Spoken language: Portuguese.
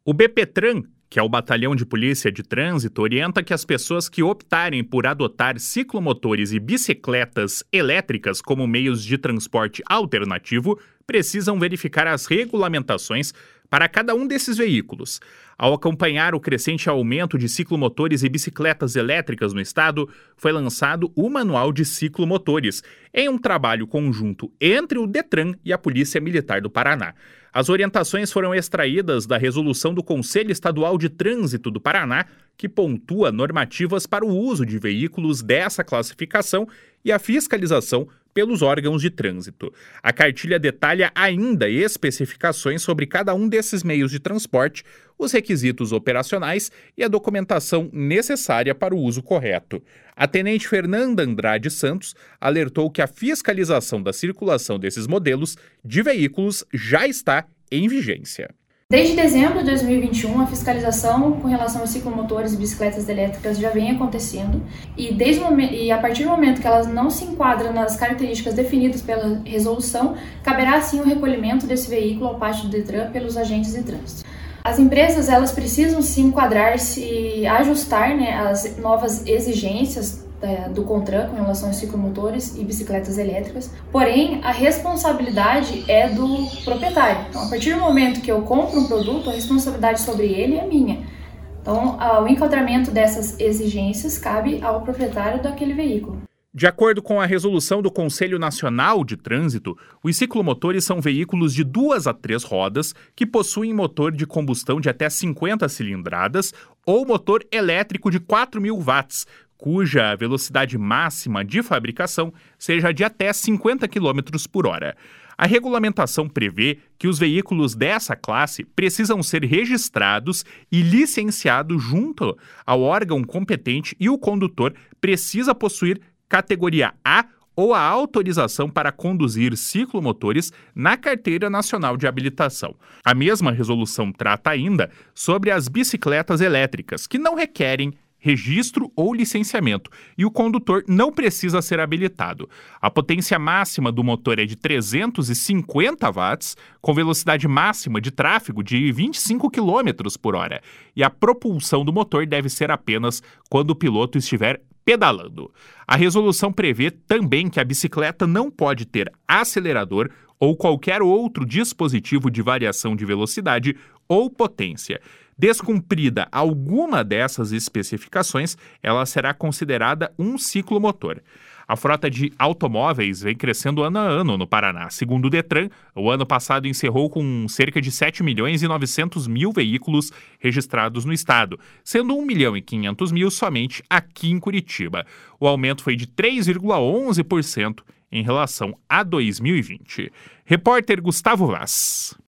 O BPTran, que é o Batalhão de Polícia de Trânsito, orienta que as pessoas que optarem por adotar ciclomotores e bicicletas elétricas como meios de transporte alternativo precisam verificar as regulamentações para cada um desses veículos. Ao acompanhar o crescente aumento de ciclomotores e bicicletas elétricas no estado, foi lançado o Manual de Ciclomotores, em um trabalho conjunto entre o Detran e a Polícia Militar do Paraná. As orientações foram extraídas da resolução do Conselho Estadual de Trânsito do Paraná, que pontua normativas para o uso de veículos dessa classificação e a fiscalização pelos órgãos de trânsito. A cartilha detalha ainda especificações sobre cada um desses meios de transporte, os requisitos operacionais e a documentação necessária para o uso correto. A tenente Fernanda Andrade Santos alertou que a fiscalização da circulação desses modelos de veículos já está em vigência. Desde dezembro de 2021, a fiscalização com relação aos ciclomotores e bicicletas elétricas já vem acontecendo e a partir do momento que elas não se enquadram nas características definidas pela resolução, caberá sim o recolhimento desse veículo ao pátio do Detran pelos agentes de trânsito. As empresas elas precisam se enquadrar, se ajustar às novas exigências do CONTRAN com relação aos ciclomotores e bicicletas elétricas, porém a responsabilidade é do proprietário. Então, a partir do momento que eu compro um produto, a responsabilidade sobre ele é minha. Então, o enquadramento dessas exigências cabe ao proprietário daquele veículo. De acordo com a resolução do Conselho Nacional de Trânsito, os ciclomotores são veículos de 2 a 3 rodas que possuem motor de combustão de até 50 cilindradas ou motor elétrico de 4.000 watts, cuja velocidade máxima de fabricação seja de até 50 km por hora. A regulamentação prevê que os veículos dessa classe precisam ser registrados e licenciados junto ao órgão competente e o condutor precisa possuir categoria A ou a autorização para conduzir ciclomotores na Carteira Nacional de Habilitação. A mesma resolução trata ainda sobre as bicicletas elétricas, que não requerem registro ou licenciamento, e o condutor não precisa ser habilitado. A potência máxima do motor é de 350 watts, com velocidade máxima de tráfego de 25 km por hora, e a propulsão do motor deve ser apenas quando o piloto estiver pedalando. A resolução prevê também que a bicicleta não pode ter acelerador ou qualquer outro dispositivo de variação de velocidade ou potência. Descumprida alguma dessas especificações, ela será considerada um ciclomotor. A frota de automóveis vem crescendo ano a ano no Paraná. Segundo o Detran, o ano passado encerrou com cerca de 7.900.000 veículos registrados no estado, sendo 1.500.000 somente aqui em Curitiba. O aumento foi de 3,11% em relação a 2020. Repórter Gustavo Vaz.